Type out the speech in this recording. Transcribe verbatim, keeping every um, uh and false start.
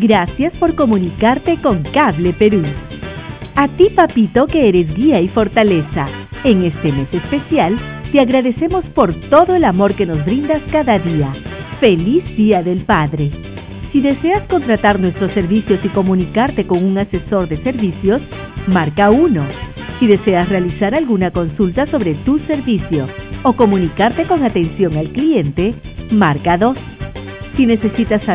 Gracias por comunicarte con Cable Perú. A ti, papito, que eres guía y fortaleza. En este mes especial, te agradecemos por todo el amor que nos brindas cada día. ¡Feliz Día del Padre! Si deseas contratar nuestros servicios y comunicarte con un asesor de servicios, marca uno. Si deseas realizar alguna consulta sobre tu servicio o comunicarte con atención al cliente, marca dos. Si necesitas saber